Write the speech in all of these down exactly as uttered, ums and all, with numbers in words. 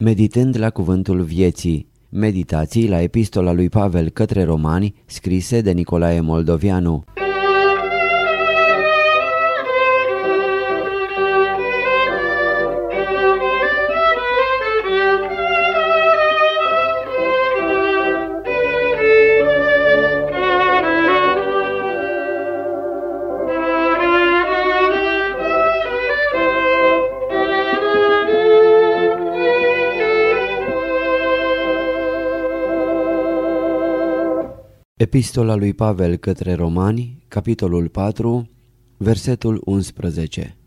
Meditând la cuvântul vieții, meditații la epistola lui Pavel către Romani, scrise de Nicolae Moldovianu. Epistola lui Pavel către Romani, capitolul patru, versetul unsprezece.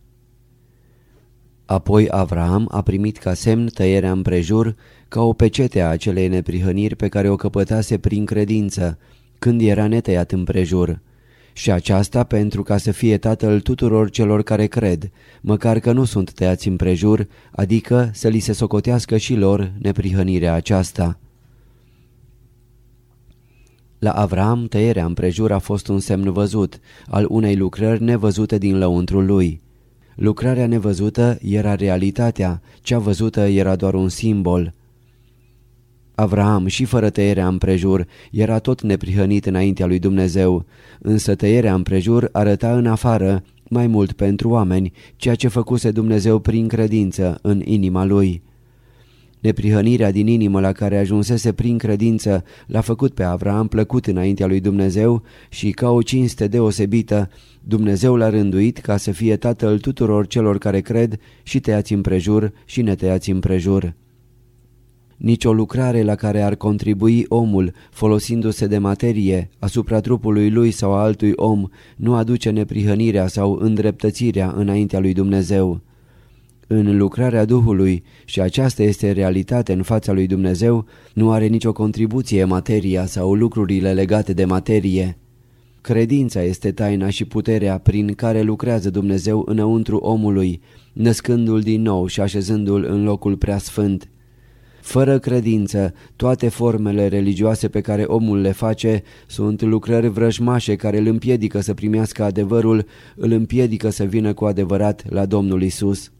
Apoi Avraam a primit ca semn tăierea împrejur, ca o pecete a acelei neprihăniri pe care o căpătase prin credință, când era netăiat împrejur. Și aceasta pentru ca să fie tatăl tuturor celor care cred, măcar că nu sunt tăiați împrejur, adică să li se socotească și lor neprihănirea aceasta. La Avraam tăierea împrejur a fost un semn văzut, al unei lucrări nevăzute din lăuntrul lui. Lucrarea nevăzută era realitatea, cea văzută era doar un simbol. Avraam, și fără tăierea împrejur, era tot neprihănit înaintea lui Dumnezeu, însă tăierea împrejur arăta în afară, mai mult pentru oameni, ceea ce făcuse Dumnezeu prin credință în inima lui. Neprihănirea din inimă la care ajunsese prin credință l-a făcut pe Avraam plăcut înaintea lui Dumnezeu și, ca o cinste deosebită, Dumnezeu l-a rânduit ca să fie tatăl tuturor celor care cred, și tăiați împrejur și netăiați împrejur. Nici o lucrare la care ar contribui omul, folosindu-se de materie, asupra trupului lui sau a altui om, nu aduce neprihănirea sau îndreptățirea înaintea lui Dumnezeu. În lucrarea Duhului, și aceasta este realitate în fața lui Dumnezeu, nu are nicio contribuție materia sau lucrurile legate de materie. Credința este taina și puterea prin care lucrează Dumnezeu înăuntru omului, născându-l din nou și așezându-l în locul preasfânt. Fără credință, toate formele religioase pe care omul le face sunt lucrări vrăjmașe care îl împiedică să primească adevărul, îl împiedică să vină cu adevărat la Domnul Isus.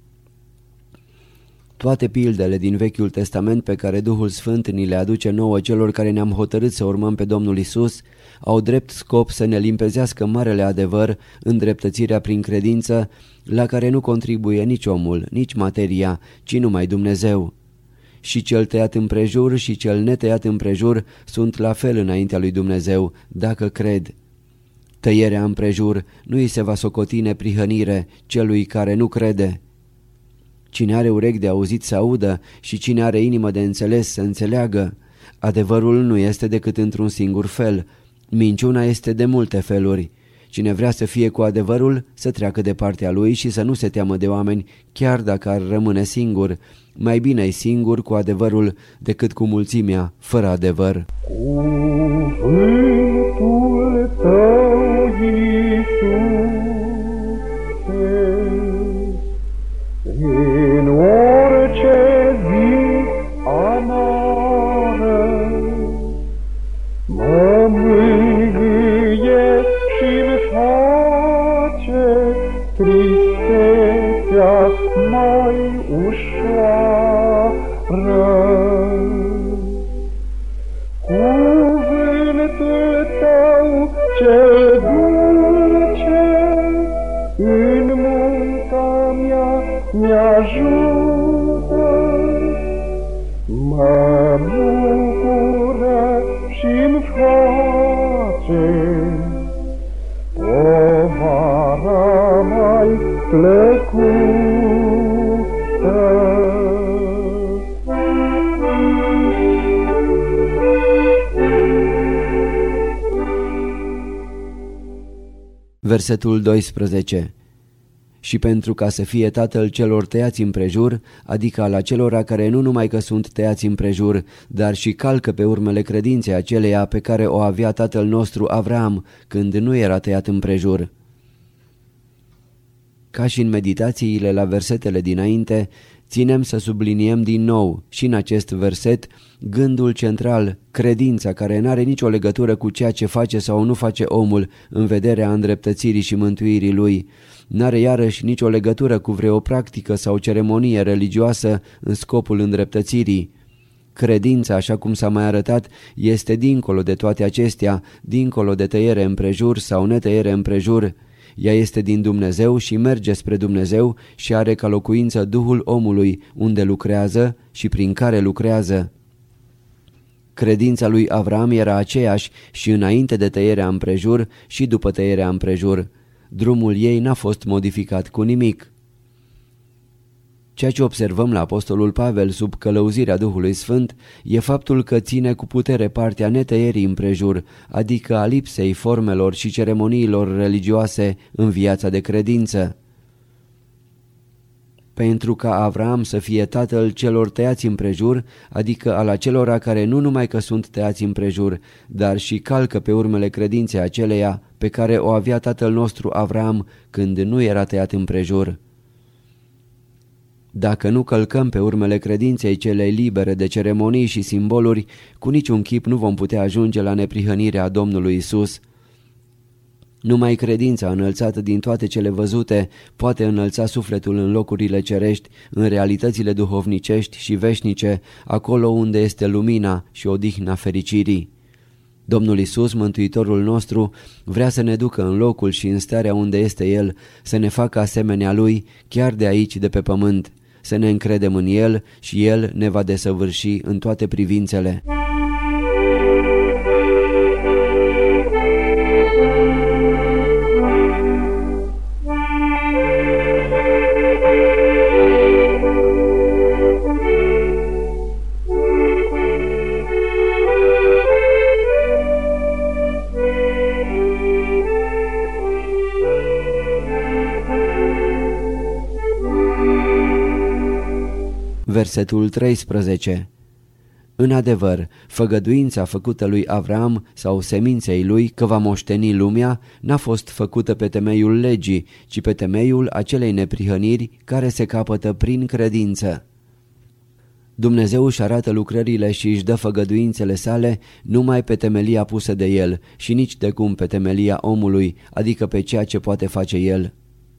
Toate pildele din Vechiul Testament pe care Duhul Sfânt ni le aduce nouă celor care ne-am hotărât să urmăm pe Domnul Isus au drept scop să ne limpezească marele adevăr, îndreptățirea prin credință, la care nu contribuie nici omul, nici materia, ci numai Dumnezeu. Și cel tăiat împrejur și cel netăiat împrejur sunt la fel înaintea lui Dumnezeu, dacă cred. Tăierea împrejur nu îi se va socoti neprihănire celui care nu crede. Cine are urechi de auzit să audă și cine are inimă de înțeles să înțeleagă. Adevărul nu este decât într-un singur fel, minciuna este de multe feluri. Cine vrea să fie cu adevărul, să treacă de partea lui și să nu se teamă de oameni, chiar dacă ar rămâne singur. Mai bine-i singur cu adevărul decât cu mulțimea fără adevăr. Cuvântul tău, Iisuse, în orice zi amară, mă mângâie și-mi face tristețea mai ușoară. Cuvântul tău cel dulce în munca mea mi-ajută, mă bucură și-mi face povara mai plăcută. Versetul doisprezece. Și pentru ca să fie tatăl celor tăiați împrejur, adică al acelora care nu numai că sunt tăiați împrejur, dar și calcă pe urmele credinței aceleia pe care o avea tatăl nostru Avraam când nu era tăiat împrejur. Ca și în meditațiile la versetele dinainte, Ținem să subliniem din nou și în acest verset gândul central, credința, care n-are nicio legătură cu ceea ce face sau nu face omul în vederea îndreptățirii și mântuirii lui. N-are iarăși nicio legătură cu vreo practică sau ceremonie religioasă în scopul îndreptățirii. Credința, așa cum s-a mai arătat, este dincolo de toate acestea, dincolo de tăiere împrejur sau netăiere împrejur. Ea este din Dumnezeu și merge spre Dumnezeu și are ca locuință Duhul omului, unde lucrează și prin care lucrează. Credința lui Avram era aceeași și înainte de tăierea împrejur și după tăierea împrejur. Drumul ei n-a fost modificat cu nimic. Ceea ce observăm la apostolul Pavel sub călăuzirea Duhului Sfânt e faptul că ține cu putere partea netăierii împrejur, adică a lipsei formelor și ceremoniilor religioase în viața de credință. Pentru ca Avram să fie tatăl celor tăiați împrejur, adică al acelora care nu numai că sunt tăiați împrejur, dar și calcă pe urmele credinței aceleia pe care o avea tatăl nostru Avram când nu era tăiat împrejur. Dacă nu călcăm pe urmele credinței celei libere de ceremonii și simboluri, cu niciun chip nu vom putea ajunge la neprihănirea Domnului Isus. Numai credința înălțată din toate cele văzute poate înălța sufletul în locurile cerești, în realitățile duhovnicești și veșnice, acolo unde este lumina și odihna fericirii. Domnul Isus, Mântuitorul nostru, vrea să ne ducă în locul și în starea unde este El, să ne facă asemenea Lui, chiar de aici, de pe pământ, să ne încredem în El și El ne va desăvârși în toate privințele. Versetul treisprezece. În adevăr, făgăduința făcută lui Avram sau seminței lui că va moșteni lumea n-a fost făcută pe temeiul legii, ci pe temeiul acelei neprihăniri care se capătă prin credință. Dumnezeu își arată lucrările și își dă făgăduințele sale numai pe temelia pusă de El și nici de cum pe temelia omului, adică pe ceea ce poate face el.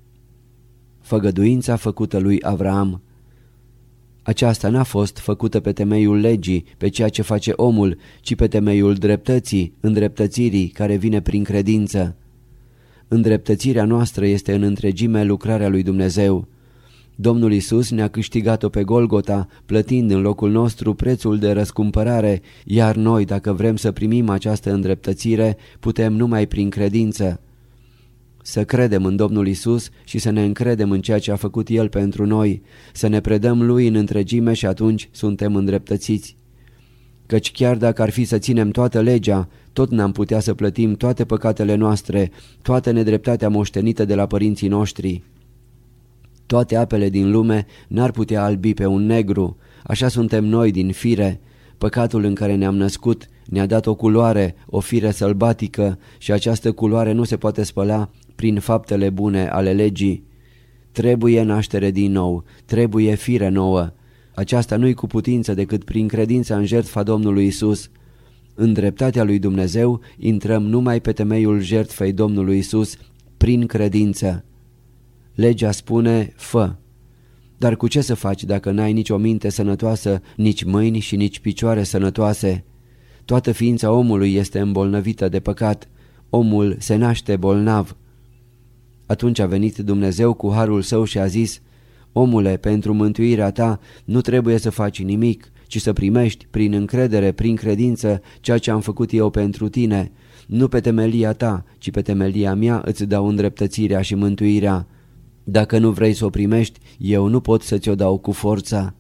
Făgăduința făcută lui Avram. Aceasta n-a fost făcută pe temeiul legii, pe ceea ce face omul, ci pe temeiul dreptății, îndreptățirii care vine prin credință. Îndreptățirea noastră este în întregime lucrarea lui Dumnezeu. Domnul Isus ne-a câștigat-o pe Golgota, plătind în locul nostru prețul de răscumpărare, iar noi, dacă vrem să primim această îndreptățire, putem numai prin credință. Să credem în Domnul Isus și să ne încredem în ceea ce a făcut El pentru noi, să ne predăm Lui în întregime și atunci suntem îndreptățiți. Căci chiar dacă ar fi să ținem toată legea, tot n-am putea să plătim toate păcatele noastre, toată nedreptatea moștenită de la părinții noștri. Toate apele din lume n-ar putea albi pe un negru, așa suntem noi din fire. Păcatul în care ne-am născut ne-a dat o culoare, o fire sălbatică și această culoare nu se poate spăla prin faptele bune ale legii. Trebuie naștere din nou, trebuie fire nouă. Aceasta nu-i cu putință decât prin credința în jertfa Domnului Isus. În dreptatea lui Dumnezeu intrăm numai pe temeiul jertfei Domnului Isus, prin credință. Legea spune, fă. Dar cu ce să faci dacă n-ai nici o minte sănătoasă, nici mâini și nici picioare sănătoase? Toată ființa omului este îmbolnăvită de păcat. Omul se naște bolnav. Atunci a venit Dumnezeu cu harul său și a zis, omule, pentru mântuirea ta nu trebuie să faci nimic, ci să primești prin încredere, prin credință, ceea ce am făcut eu pentru tine. Nu pe temelia ta, ci pe temelia mea îți dau îndreptățirea și mântuirea. Dacă nu vrei să o primești, eu nu pot să ți-o dau cu forța.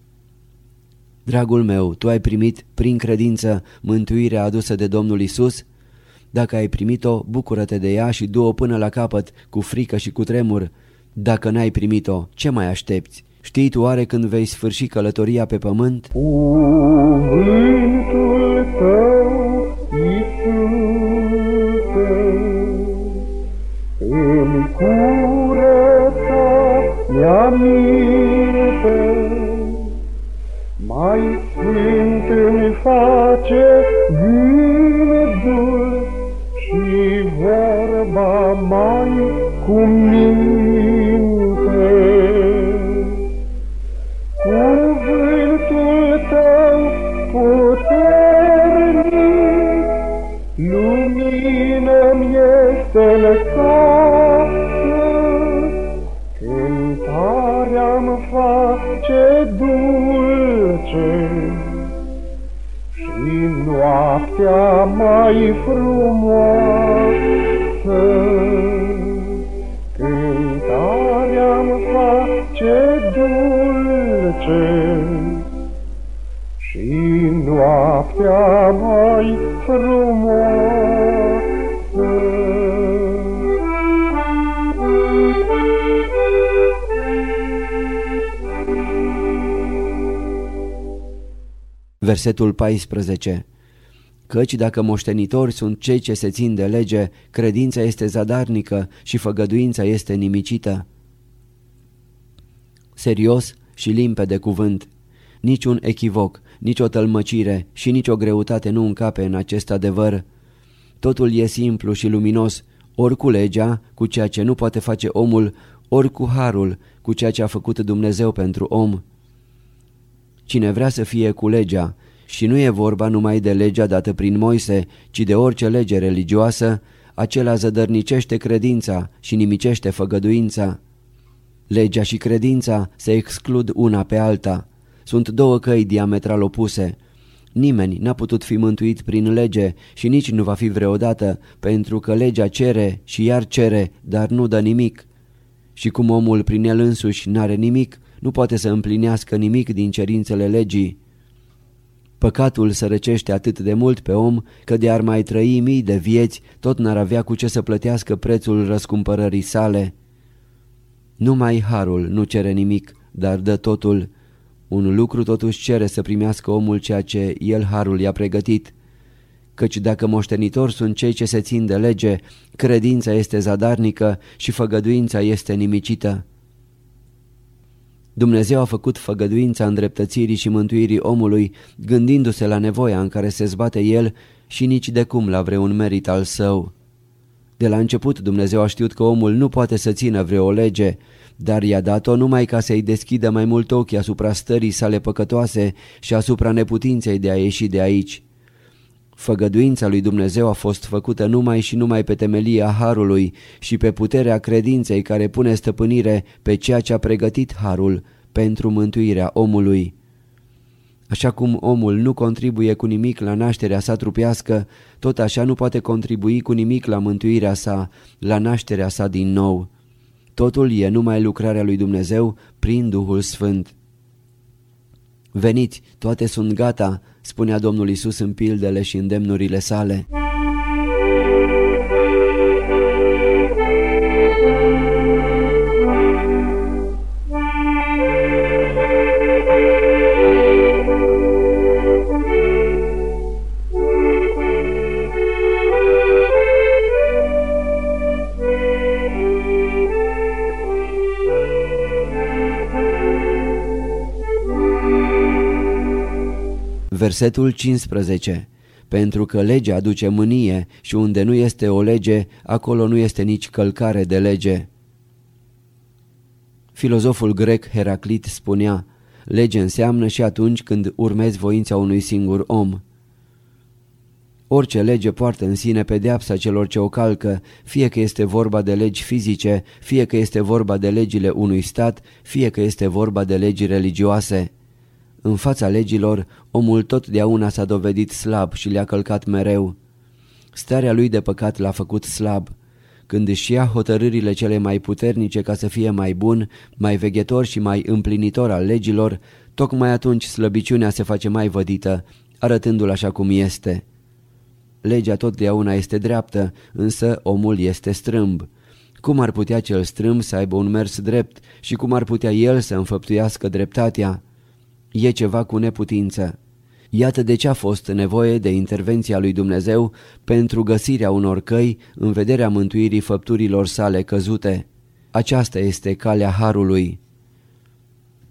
Dragul meu, tu ai primit prin credință mântuirea adusă de Domnul Isus? Dacă ai primit-o, bucură-te de ea și du-o până la capăt, cu frică și cu tremur. Dacă n-ai primit-o, ce mai aștepți? Știi tu oare când vei sfârși călătoria pe pământ? Cuvântul tău, Iisuse, îmi curăța mea minte. mai sfânt îmi face gândul și vorba mai cuminte. Cuvântul tău puternic, lumină-mi este-n casă, cântarea-mi face dulce și noaptea mai frumoasă. Cântarea-mi face dulce și noaptea mai frumoasă. Versetul paisprezece. Căci dacă moștenitori sunt cei ce se țin de lege, credința este zadarnică și făgăduința este nimicită. Serios și limpede cuvânt. Niciun echivoc, nici o tălmăcire și nici o greutate nu încape în acest adevăr. Totul e simplu și luminos, ori cu legea, cu ceea ce nu poate face omul, ori cu harul, cu ceea ce a făcut Dumnezeu pentru om. Cine vrea să fie cu legea, și nu e vorba numai de legea dată prin Moise, ci de orice lege religioasă, acela zădărnicește credința și nimicește făgăduința. Legea și credința se exclud una pe alta. Sunt două căi diametral opuse. Nimeni n-a putut fi mântuit prin lege și nici nu va fi vreodată, pentru că legea cere și iar cere, dar nu dă nimic. Și cum omul prin el însuși n-are nimic, nu poate să împlinească nimic din cerințele legii. Păcatul sărăcește atât de mult pe om că de ar mai trăi mii de vieți, tot n-ar avea cu ce să plătească prețul răscumpărării sale. Numai harul nu cere nimic, dar dă totul. Un lucru totuși cere să primească omul ceea ce el harul i-a pregătit. Căci dacă moștenitori sunt cei ce se țin de lege, credința este zadarnică și făgăduința este nimicită. Dumnezeu a făcut făgăduința îndreptățirii și mântuirii omului, gândindu-se la nevoia în care se zbate el și nici de cum la vreun merit al său. De la început Dumnezeu a știut că omul nu poate să țină vreo lege, dar i-a dat-o numai ca să-i deschidă mai mult ochii asupra stării sale păcătoase și asupra neputinței de a ieși de aici. Făgăduința lui Dumnezeu a fost făcută numai și numai pe temelia harului și pe puterea credinței care pune stăpânire pe ceea ce a pregătit harul pentru mântuirea omului. Așa cum omul nu contribuie cu nimic la nașterea sa trupească, tot așa nu poate contribui cu nimic la mântuirea sa, la nașterea sa din nou. Totul e numai lucrarea lui Dumnezeu prin Duhul Sfânt. Veniți, toate sunt gata, spunea Domnul Iisus în pildele și îndemnurile sale. Versetul cincisprezece. Pentru că legea aduce mânie și unde nu este o lege, acolo nu este nici călcare de lege. Filozoful grec Heraclit spunea: lege înseamnă și atunci când urmezi voința unui singur om. Orice lege poartă în sine pedeapsa celor ce o calcă, fie că este vorba de legi fizice, fie că este vorba de legile unui stat, fie că este vorba de legi religioase. În fața legilor, omul totdeauna s-a dovedit slab și le-a călcat mereu. Starea lui de păcat l-a făcut slab. Când își ia hotărârile cele mai puternice ca să fie mai bun, mai veghetor și mai împlinitor al legilor, tocmai atunci slăbiciunea se face mai vădită, arătându-l așa cum este. Legea totdeauna este dreaptă, însă omul este strâmb. Cum ar putea cel strâmb să aibă un mers drept și cum ar putea el să înfăptuiască dreptatea? E ceva cu neputință. Iată de ce a fost nevoie de intervenția lui Dumnezeu pentru găsirea unor căi în vederea mântuirii făpturilor sale căzute. Aceasta este calea harului.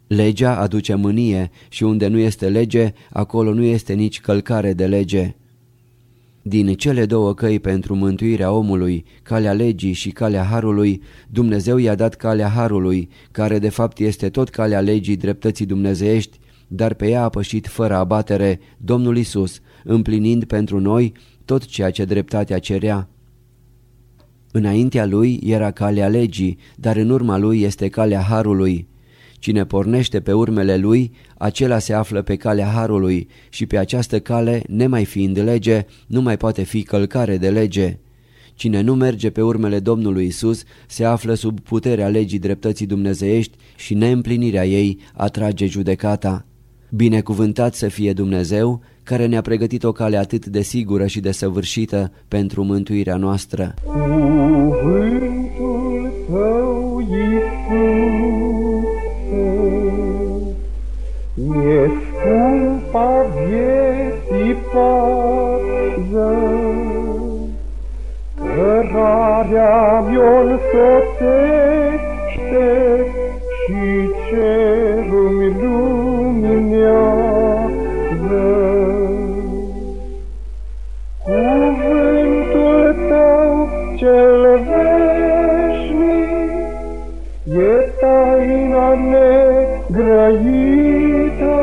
Legea aduce mânie și unde nu este lege, acolo nu este nici călcare de lege. Din cele două căi pentru mântuirea omului, calea legii și calea harului, Dumnezeu i-a dat calea harului, care de fapt este tot calea legii dreptății dumnezeiești, dar pe ea a pășit fără abatere Domnul Iisus, împlinind pentru noi tot ceea ce dreptatea cerea. Înaintea lui era calea legii, dar în urma lui este calea harului. Cine pornește pe urmele lui, acela se află pe calea harului și pe această cale, nemai fiind lege, nu mai poate fi călcare de lege. Cine nu merge pe urmele Domnului Isus se află sub puterea legii dreptății dumnezeiești și neîmplinirea ei atrage judecata. Binecuvântat să fie Dumnezeu, care ne-a pregătit o cale atât de sigură și de săvârșită pentru mântuirea noastră. Cuvântul tău, Iisuse, mi-e scumpa vieții pază, cărarea mi-o însoțește și cerul-mi luminează. Cuvântul tău cel veșnic e taina negrăită,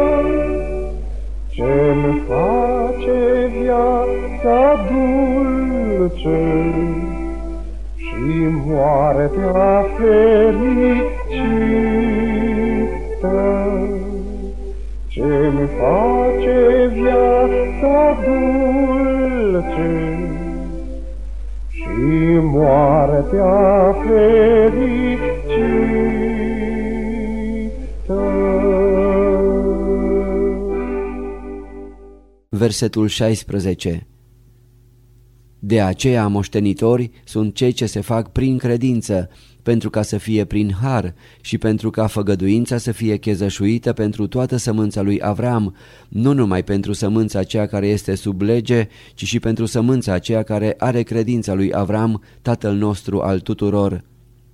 ce-mi face viața dulce și moartea fericită. Ce-mi face viața dulce și moartea fericită. Versetul șaisprezece. De aceea moștenitori sunt cei ce se fac prin credință, pentru ca să fie prin har și pentru ca făgăduința să fie chezășuită pentru toată sămânța lui Avram, nu numai pentru sămânța aceea care este sub lege, ci și pentru sămânța aceea care are credința lui Avram, tatăl nostru al tuturor.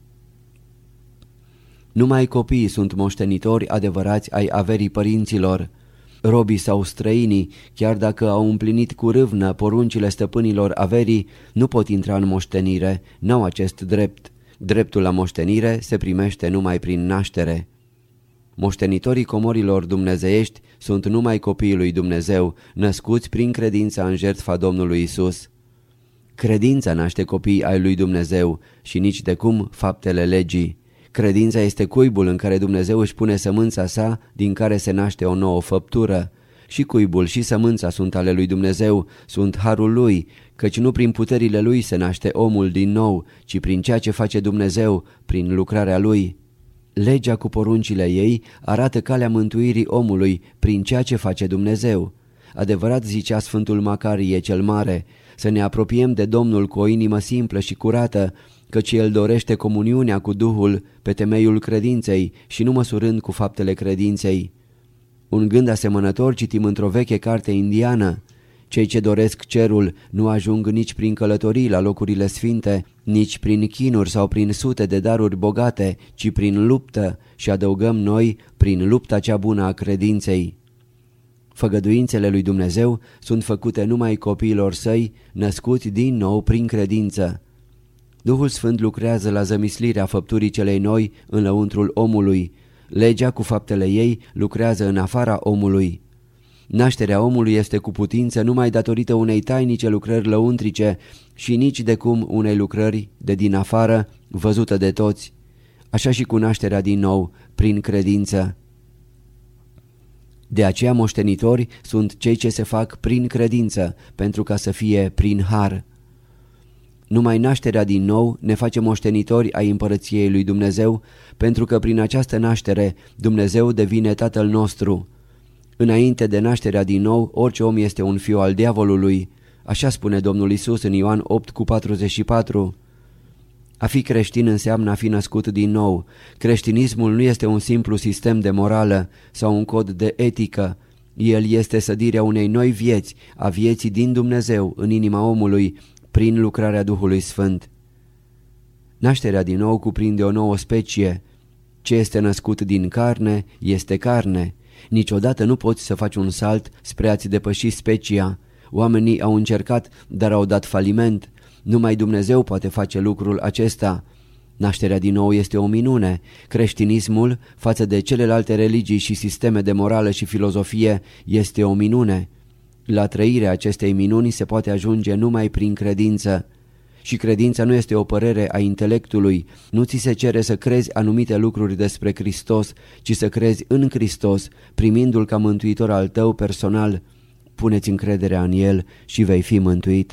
Numai copiii sunt moștenitori adevărați ai averii părinților. Robii sau străinii, chiar dacă au împlinit cu râvnă poruncile stăpânilor averii, nu pot intra în moștenire, n-au acest drept. Dreptul la moștenire se primește numai prin naștere. Moștenitorii comorilor dumnezeiești sunt numai copiii lui Dumnezeu, născuți prin credința în jertfa Domnului Isus. Credința naște copii ai lui Dumnezeu și nici de cum faptele legii. Credința este cuibul în care Dumnezeu își pune sămânța sa, din care se naște o nouă făptură. Și cuibul și sămânța sunt ale lui Dumnezeu, sunt harul lui, căci nu prin puterile lui se naște omul din nou, ci prin ceea ce face Dumnezeu, prin lucrarea lui. Legea cu poruncile ei arată calea mântuirii omului prin ceea ce face Dumnezeu. Adevărat zicea Sfântul Macarie cel Mare, să ne apropiem de Domnul cu o inimă simplă și curată, căci El dorește comuniunea cu Duhul pe temeiul credinței și nu măsurând cu faptele credinței. Un gând asemănător citim într-o veche carte indiană. Cei ce doresc cerul nu ajung nici prin călătorii la locurile sfinte, nici prin chinuri sau prin sute de daruri bogate, ci prin luptă și adăugăm noi prin lupta cea bună a credinței. Făgăduințele lui Dumnezeu sunt făcute numai copiilor săi, născuți din nou prin credință. Duhul Sfânt lucrează la zămislirea făpturii celei noi în lăuntrul omului. Legea cu faptele ei lucrează în afara omului. Nașterea omului este cu putință numai datorită unei tainice lucrări lăuntrice și nici de cum unei lucrări de din afară văzută de toți. Așa și cu nașterea din nou, prin credință. De aceea moștenitori sunt cei ce se fac prin credință, pentru ca să fie prin har. Numai nașterea din nou ne face moștenitori ai împărăției lui Dumnezeu, pentru că prin această naștere Dumnezeu devine Tatăl nostru. Înainte de nașterea din nou, orice om este un fiu al diavolului. Așa spune Domnul Isus în Ioan opt cu patruzeci și patru. A fi creștin înseamnă a fi născut din nou. Creștinismul nu este un simplu sistem de morală sau un cod de etică. El este sădirea unei noi vieți, a vieții din Dumnezeu în inima omului, prin lucrarea Duhului Sfânt. Nașterea din nou cuprinde o nouă specie. Ce este născut din carne, este carne. Niciodată nu poți să faci un salt spre a-ți depăși specia. Oamenii au încercat, dar au dat faliment. Numai Dumnezeu poate face lucrul acesta. Nașterea din nou este o minune. Creștinismul, față de celelalte religii și sisteme de morală și filozofie, este o minune. La trăirea acestei minuni se poate ajunge numai prin credință. Și credința nu este o părere a intelectului, nu ți se cere să crezi anumite lucruri despre Hristos, ci să crezi în Hristos, primindu-L ca mântuitor al tău personal. Pune-ți încrederea în El și vei fi mântuit.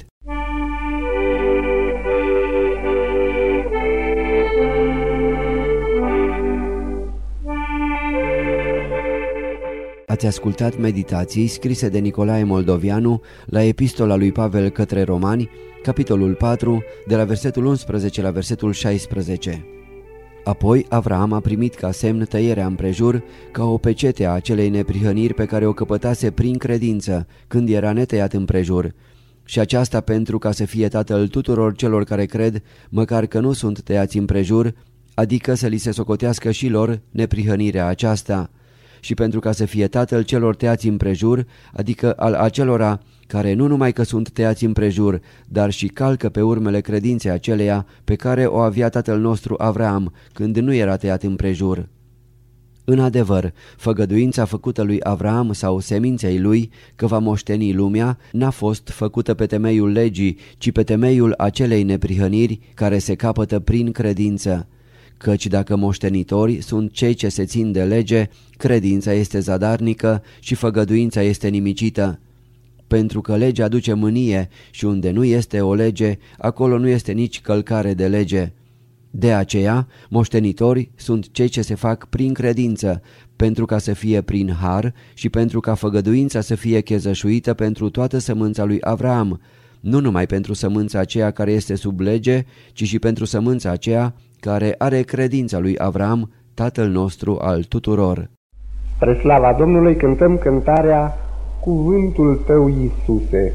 Ați ascultat meditații scrise de Nicolae Moldovianu la Epistola lui Pavel către Romani, capitolul patru, de la versetul unsprezece la versetul șaisprezece. Apoi Avraam a primit ca semn tăierea împrejur, ca o pecete a acelei neprihăniri pe care o căpătase prin credință, când era netăiat împrejur. Și aceasta pentru ca să fie tatăl tuturor celor care cred, măcar că nu sunt tăiați împrejur, adică să li se socotească și lor neprihănirea aceasta. Și pentru ca să fie tatăl celor tăiați împrejur, adică al acelora care nu numai că sunt tăiați împrejur, dar și calcă pe urmele credinței aceleia pe care o avea tatăl nostru Avraam, când nu era tăiat împrejur. În adevăr, făgăduința făcută lui Avraam sau seminței lui că va moșteni lumea n-a fost făcută pe temeiul legii, ci pe temeiul acelei neprihăniri care se capătă prin credință. Căci dacă moștenitori sunt cei ce se țin de lege, credința este zadarnică și făgăduința este nimicită. Pentru că legea aduce mânie și unde nu este o lege, acolo nu este nici călcare de lege. De aceea, moștenitori sunt cei ce se fac prin credință, pentru ca să fie prin har și pentru ca făgăduința să fie chezășuită pentru toată sămânța lui Avraam, nu numai pentru sămânța aceea care este sub lege, ci și pentru sămânța aceea care are credința lui Avraam, tatăl nostru al tuturor. Spre slava Domnului cântăm cântarea Cuvântul Tău, Iisuse.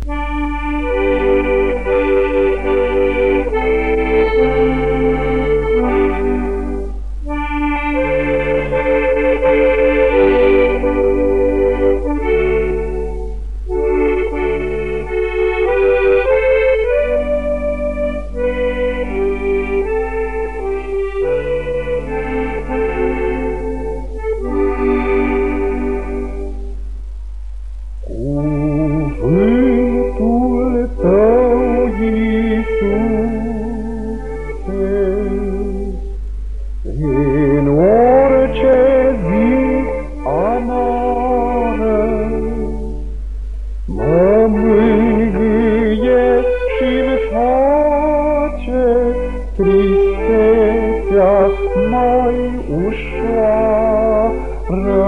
Tristețea mai ușoară,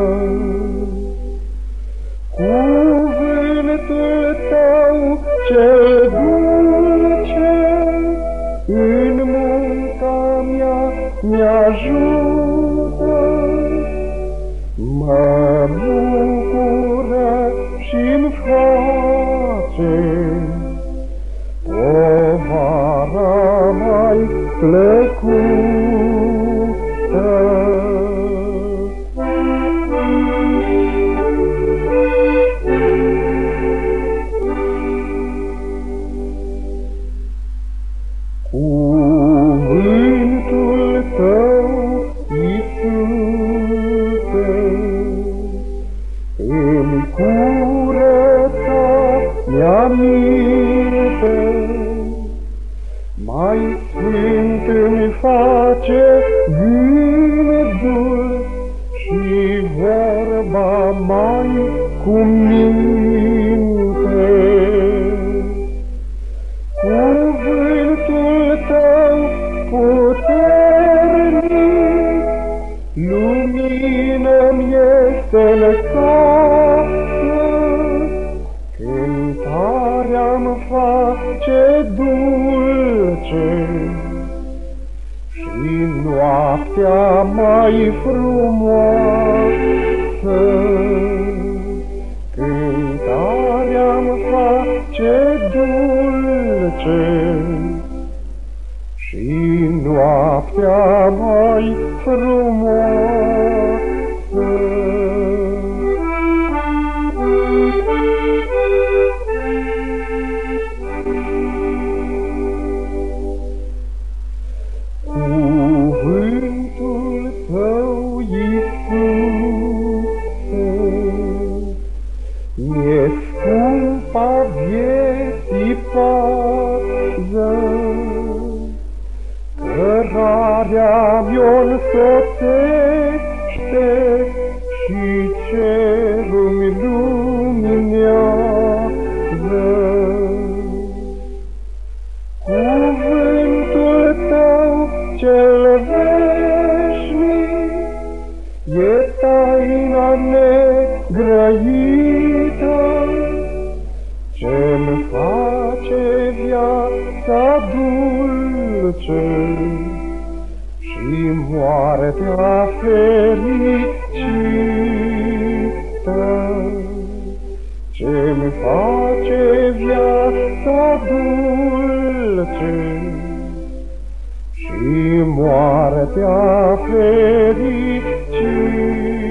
cuvântul Tău cel dulce, în munca mea mi-ajută, mă bucură și-mi face povara mai plăcută. Cuvântul Tău, Iisuse, îmi curăța mi-aminte, mai sfânt îmi face gândul și vorba mai cuminte. Cuvântul Tău puternic, lumină-mi este lăsată, cântarea-mi face dulce și noaptea mai frumoasă. Cântarea-mi face dulce și noaptea noaptea mai frumoasă. Cuvântul tău, Iisuse, mi-e scumpa vieții pază, cărarea mi-o însoțește și cerul-mi luminează. Cuvântul tău cel veșnic e taina negrăită, ce-mi face viața dulce și moartea fericită. Ce-mi face viața dulce și moartea fericită.